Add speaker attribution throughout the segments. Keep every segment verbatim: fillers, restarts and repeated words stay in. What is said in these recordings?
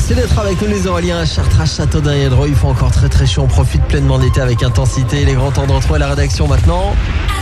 Speaker 1: Merci d'être avec nous les Auraliens à Chartres, à Châteaudun et à Dreux. Il fait encore très très chaud, on profite pleinement de l'été avec intensité. Les grands temps de retrouver la rédaction maintenant.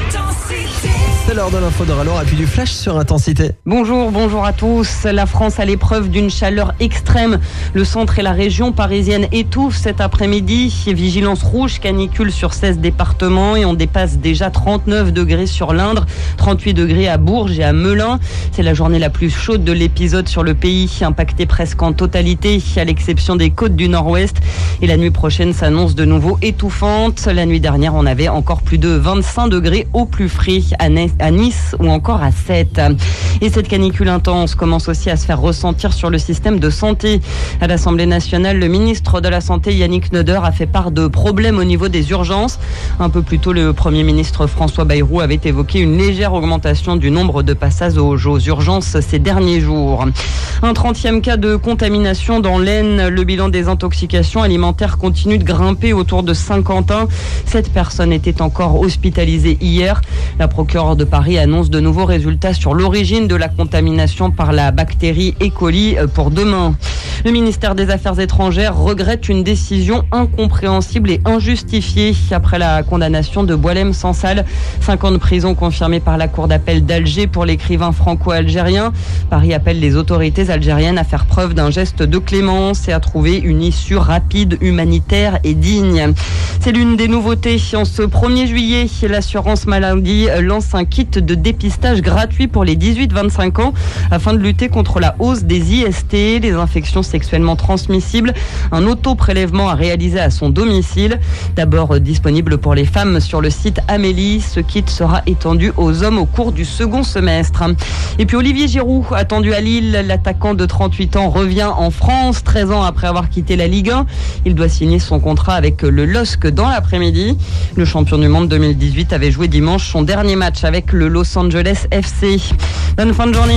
Speaker 1: C'est l'heure de l'info de Rallonge et puis du flash sur intensité.
Speaker 2: Bonjour, bonjour à tous. La France à l'épreuve d'une chaleur extrême. Le centre et la région parisienne étouffent cet après-midi. Vigilance rouge, canicule sur seize départements et on dépasse déjà trente-neuf degrés sur l'Indre, trente-huit degrés à Bourges et à Melun. C'est la journée la plus chaude de l'épisode sur le pays, impacté presque en totalité, à l'exception des côtes du nord-ouest. Et la nuit prochaine s'annonce de nouveau étouffante. La nuit dernière, on avait encore plus de vingt-cinq degrés au plus frais à Nice ou encore à Sète. Et cette canicule intense commence aussi à se faire ressentir sur le système de santé. À l'Assemblée nationale, le ministre de la Santé, Yannick Neuder, a fait part de problèmes au niveau des urgences. Un peu plus tôt, le Premier ministre François Bayrou avait évoqué une légère augmentation du nombre de passages aux urgences ces derniers jours. Un trentième cas de contamination dans l'Aisne. Le bilan des intoxications alimentaires continue de grimper autour de Saint-Quentin. Sept personnes étaient encore hospitalisées hier. La procureure de Paris annonce de nouveaux résultats sur l'origine de la contamination par la bactérie E. coli pour demain. Le ministère des Affaires étrangères regrette une décision incompréhensible et injustifiée après la condamnation de Boualem Sansal. Cinq ans de prison confirmés par la cour d'appel d'Alger pour l'écrivain franco-algérien. Paris appelle les autorités algériennes à faire preuve d'un geste de clémence et à trouver une issue rapide, humanitaire et digne. C'est l'une des nouveautés. En ce premier juillet, l'assurance maladie lance un kit de dépistage gratuit pour les dix-huit vingt-cinq ans afin de lutter contre la hausse des I S T, les infections sexuellement transmissibles. Un auto-prélèvement à réaliser à son domicile. D'abord disponible pour les femmes sur le site Amélie, ce kit sera étendu aux hommes au cours du second semestre. Et puis Olivier Giroud, attendu à Lille, l'attaquant de trente-huit ans revient en France, treize ans après avoir quitté la Ligue un. Il doit signer son contrat avec le L O S C dans l'après-midi. Le champion du monde deux mille dix-huit avait joué dimanche son dernier match avec le Los Angeles F C. Bonne fin de journée.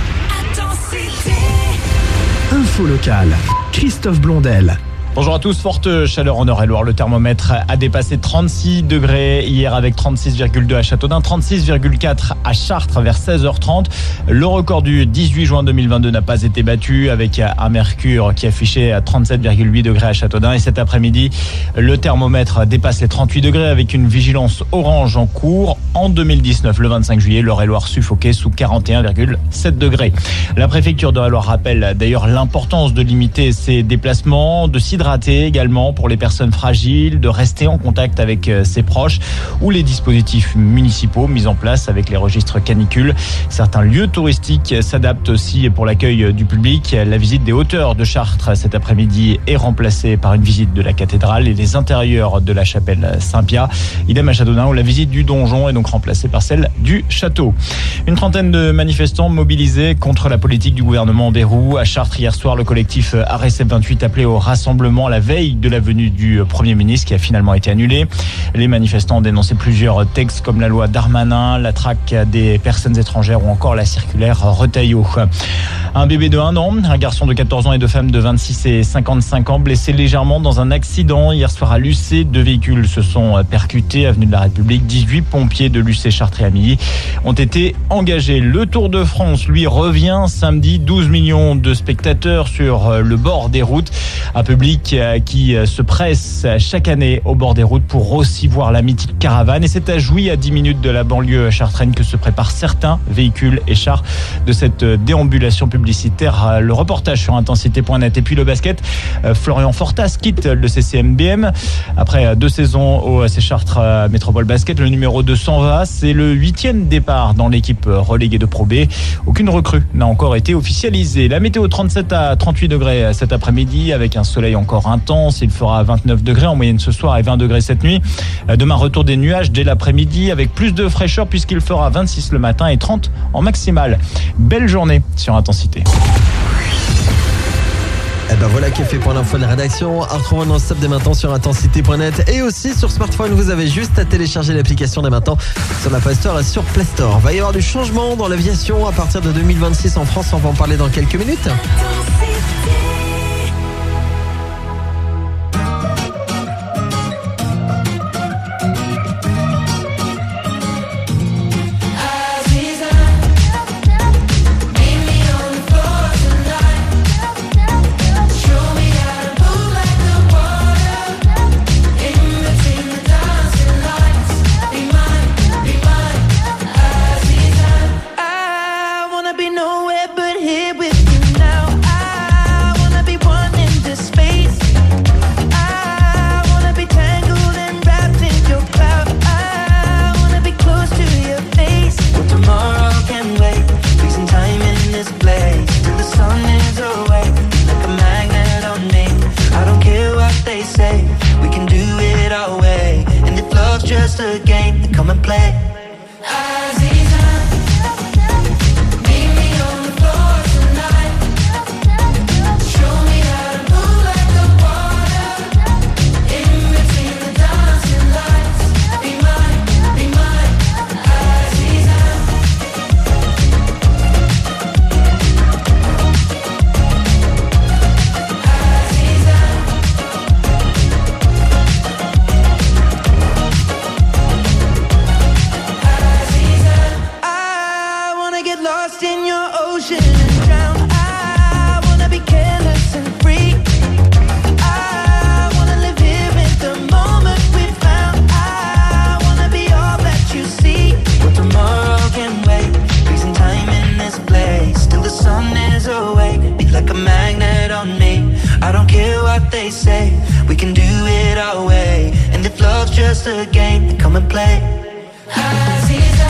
Speaker 3: Info locale, Christophe Blondel.
Speaker 4: Bonjour à tous, forte chaleur en Eure-et-Loire. Le thermomètre a dépassé trente-six degrés hier avec trente-six virgule deux à Châteaudun, trente-six virgule quatre à Chartres vers seize heures trente. Le record du dix-huit juin deux mille vingt-deux n'a pas été battu avec un mercure qui affichait trente-sept virgule huit degrés à Châteaudun. Et cet après-midi, le thermomètre dépasse les trente-huit degrés avec une vigilance orange en cours. En deux mille dix-neuf, le vingt-cinq juillet, l'Eure-et-Loire suffoquait sous quarante et un virgule sept degrés. La préfecture d'Eure-et-Loire rappelle d'ailleurs l'importance de limiter ses déplacements, de s'hydrater également pour les personnes fragiles, de rester en contact avec ses proches ou les dispositifs municipaux mis en place avec les registres canicules. Certains lieux touristiques s'adaptent aussi pour l'accueil du public. La visite des hauteurs de Chartres cet après-midi est remplacée par une visite de la cathédrale et les intérieurs de la chapelle Saint-Pia. Idem à Châteaudun où la visite du donjon est donc remplacée par celle du château. Une trentaine de manifestants mobilisés contre la politique du gouvernement Bayrou. À Chartres hier soir, le collectif A R E C E P vingt-huit appelé au rassemblement à la veille de la venue du Premier ministre qui a finalement été annulée. Les manifestants ont dénoncé plusieurs textes comme la loi Darmanin, la traque des personnes étrangères ou encore la circulaire Retailleau. Un bébé de un an, un garçon de quatorze ans et deux femmes de vingt-six et cinquante-cinq ans blessés légèrement dans un accident hier soir à Lucé. Deux véhicules se sont percutés avenue de la République. dix-huit pompiers de Lucé, Chartres et Amilly ont été engagés. Le Tour de France, lui, revient samedi. douze millions de spectateurs sur le bord des routes. Un public qui se presse chaque année au bord des routes pour aussi voir la mythique caravane. Et c'est à Jouy, à dix minutes de la banlieue chartraine, que se préparent certains véhicules et chars de cette déambulation publicitaire. Le reportage sur intensité point net. Et puis le basket, Florian Fortas quitte le C C M B M. Après deux saisons au C Chartres Métropole Basket, le numéro deux s'en va. C'est le huitième départ dans l'équipe reléguée de Pro B. Aucune recrue n'a encore été officialisée. La météo trente-sept à trente-huit degrés cet après-midi avec un soleil encore intense. Il fera vingt-neuf degrés en moyenne ce soir et vingt degrés cette nuit. Demain, retour des nuages dès l'après-midi avec plus de fraîcheur puisqu'il fera vingt-six le matin et trente en maximale. Belle journée sur Intensité.
Speaker 1: Et ben voilà qui est fait pour l'info de la rédaction. À retrouver non-stop dès maintenant sur intensité point net et aussi sur smartphone. Vous avez juste à télécharger l'application dès maintenant sur la Play Store et sur Play Store. Il va y avoir du changement dans l'aviation à partir de deux mille vingt-six en France. On va en parler dans quelques minutes.
Speaker 5: Sure. like a magnet on me. I don't care what they say, we can do it our way. And if love's just a game, then come and play. Aziza,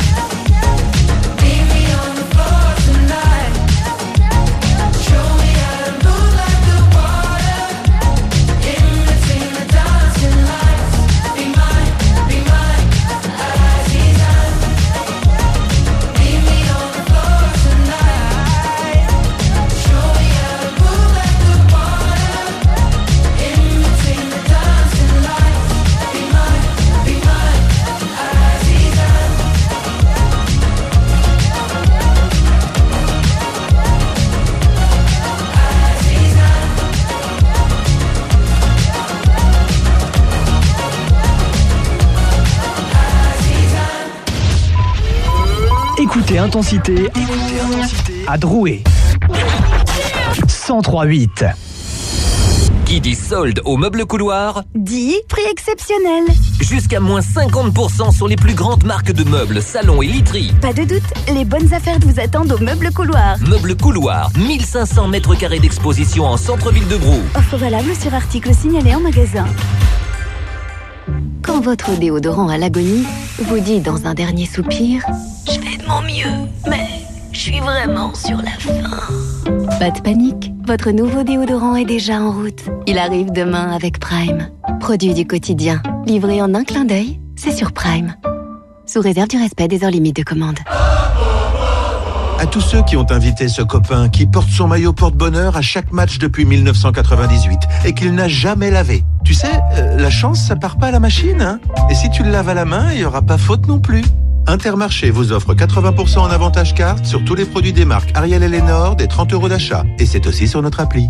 Speaker 5: meet me on the floor tonight. Show me how to move like the water. In between the dancing lights. Be mine, be mine. Aziza, meet me on the floor tonight. Show me how to move like the water. In between the dancing lights. Be mine, be mine. Aziza.
Speaker 3: Écoutez Intensité, écoutez Intensité à Drouet. cent trois virgule huit.
Speaker 6: Qui dit solde au meuble couloir
Speaker 7: dit prix exceptionnel.
Speaker 6: Jusqu'à moins cinquante pour cent sur les plus grandes marques de meubles, salons et literie.
Speaker 7: Pas de doute, les bonnes affaires vous attendent au meuble couloir.
Speaker 6: Meuble couloir, mille cinq cents mètres carrés d'exposition en centre-ville de Brou.
Speaker 7: Offre valable sur article signalé en magasin. Quand votre déodorant à l'agonie vous dit dans un dernier soupir « Je fais de mon mieux, mais je suis vraiment sur la fin ». Pas de panique, votre nouveau déodorant est déjà en route. Il arrive demain avec Prime. Produit du quotidien, livré en un clin d'œil, c'est sur Prime. Sous réserve du respect des heures limites de commande.
Speaker 8: À tous ceux qui ont invité ce copain qui porte son maillot porte-bonheur à chaque match depuis mille neuf cent quatre-vingt-dix-huit et qu'il n'a jamais lavé. Tu sais, euh, la chance, ça part pas à la machine, hein. Et si tu le laves à la main, il y aura pas faute non plus. Intermarché vous offre quatre-vingts pour cent en avantage carte sur tous les produits des marques Ariel et Lénore, des trente euros d'achat. Et c'est aussi sur notre appli.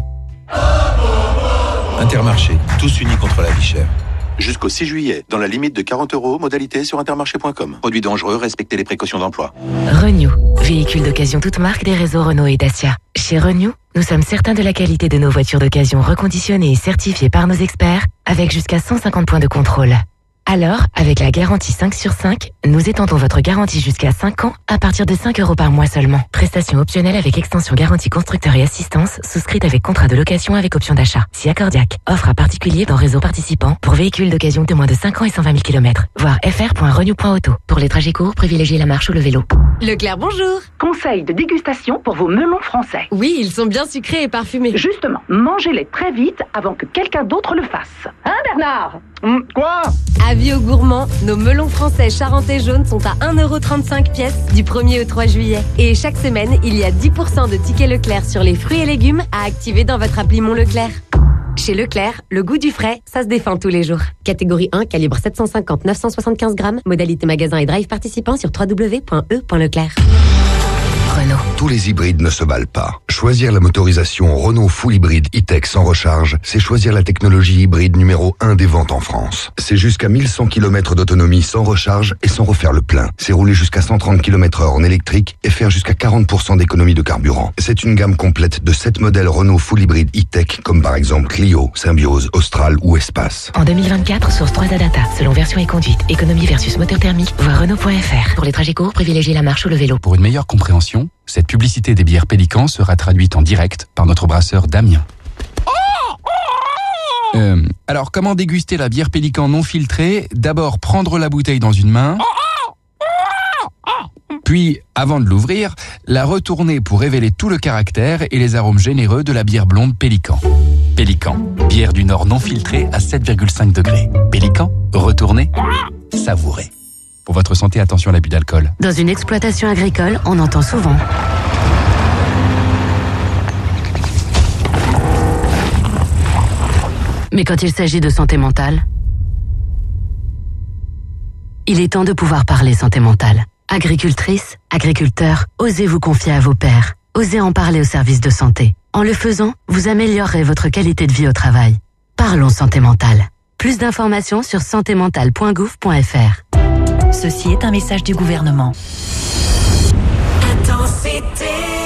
Speaker 8: Intermarché, tous unis contre la vie chère. Jusqu'au six juillet, dans la limite de quarante euros, modalité sur intermarché point com. Produits dangereux, respectez les précautions d'emploi.
Speaker 9: Renew, véhicule d'occasion toute marque des réseaux Renault et Dacia. Chez Renew, nous sommes certains de la qualité de nos voitures d'occasion reconditionnées et certifiées par nos experts, avec jusqu'à cent cinquante points de contrôle. Alors, avec la garantie cinq sur cinq, nous étendons votre garantie jusqu'à cinq ans à partir de cinq euros par mois seulement. Prestation optionnelle avec extension garantie constructeur et assistance, souscrite avec contrat de location avec option d'achat. Si accordiaque. Offre à particulier dans réseau participant pour véhicules d'occasion de moins de cinq ans et cent vingt mille kilomètres. Voir f r point renew point auto. Pour les trajets courts, privilégiez la marche ou le vélo.
Speaker 10: Leclerc, bonjour.
Speaker 11: Conseil de dégustation pour vos melons français.
Speaker 10: Oui, ils sont bien sucrés et parfumés.
Speaker 11: Justement, mangez-les très vite avant que quelqu'un d'autre le fasse. Hein, Bernard?
Speaker 8: Hum, quoi?
Speaker 10: Avis aux gourmands, nos melons français charentais jaunes sont à un euro trente-cinq pièce du premier au trois juillet. Et chaque semaine, il y a dix pour cent de tickets Leclerc sur les fruits et légumes à activer dans votre appli Mon Leclerc. Chez Leclerc, le goût du frais, ça se défend tous les jours. Catégorie un, calibre sept cent cinquante à neuf cent soixante-quinze grammes. Modalité magasin et drive participant sur w w w point e point leclerc.
Speaker 9: Renault.
Speaker 12: Tous les hybrides ne se valent pas. Choisir la motorisation Renault Full Hybride E-Tech sans recharge, c'est choisir la technologie hybride numéro un des ventes en France. C'est jusqu'à mille cent kilomètres d'autonomie sans recharge et sans refaire le plein. C'est rouler jusqu'à cent trente kilomètres heure en électrique et faire jusqu'à quarante pour cent d'économie de carburant. C'est une gamme complète de sept modèles Renault Full Hybride E-Tech, comme par exemple Clio, Symbiose, Austral ou Espace.
Speaker 9: En deux mille vingt-quatre, source trois A Data, selon version et conduite, économie versus moteur thermique, voir Renault point f r. Pour les trajets courts, privilégiez la marche ou le vélo.
Speaker 13: Pour une meilleure compréhension, cette publicité des bières Pélican sera traduite en direct par notre brasseur Damien. Euh, alors, comment déguster la bière Pélican non filtrée? D'abord, prendre la bouteille dans une main. Puis, avant de l'ouvrir, la retourner pour révéler tout le caractère et les arômes généreux de la bière blonde Pélican. Pélican, bière du Nord non filtrée à sept virgule cinq degrés. Pélican, retournez, savourez. Pour votre santé, attention à l'abus d'alcool.
Speaker 9: Dans une exploitation agricole, on entend souvent. Mais quand il s'agit de santé mentale, il est temps de pouvoir parler santé mentale. Agricultrice, agriculteur, osez vous confier à vos pairs. Osez en parler au service de santé. En le faisant, vous améliorerez votre qualité de vie au travail. Parlons santé mentale. Plus d'informations sur santé mentale point gouv point f r.
Speaker 14: Ceci est un message du gouvernement.
Speaker 5: Intensité.